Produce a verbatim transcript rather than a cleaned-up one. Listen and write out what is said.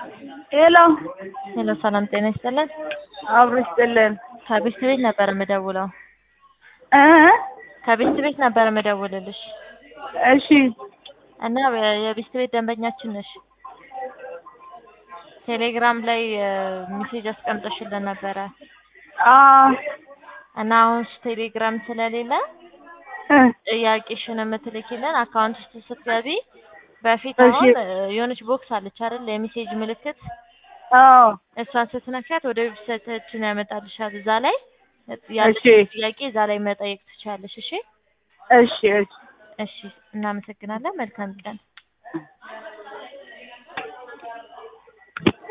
ሄሎ ሄሎ ሰላም ጤና ይስጥልን። አብሮ ይስጥልን። ከቤት ቤት ነበር የምደውለው። እ ከቤት ቤት ነበር የምደውልልሽ እሺ እና የቤት ቤት ደንበኛችን ነሽ። ቴሌግራም ላይ ሜሴጅ አስቀምጠሽልን ነበረ አ እና አሁን ቴሌግራም ስለሌለ ጥያቄሽን የምትልኪልን አካውንት ውስጥ ስትገቢ በፊት እሺ አሁን የሆነች ቦክስ አለች አይደል? የሜሴጅ ምልክት አዎ እሷን ስትነካት ወደ ዌብሳይታችን ያመጣልሻል። እዛ ላይ እሺ ያለሽን ጥያቄ እዛ ላይ መጠየቅ ትችያለሽ። እሺ እሺ እሺ እሺ እናመሰግናለን። መልካም ቀን።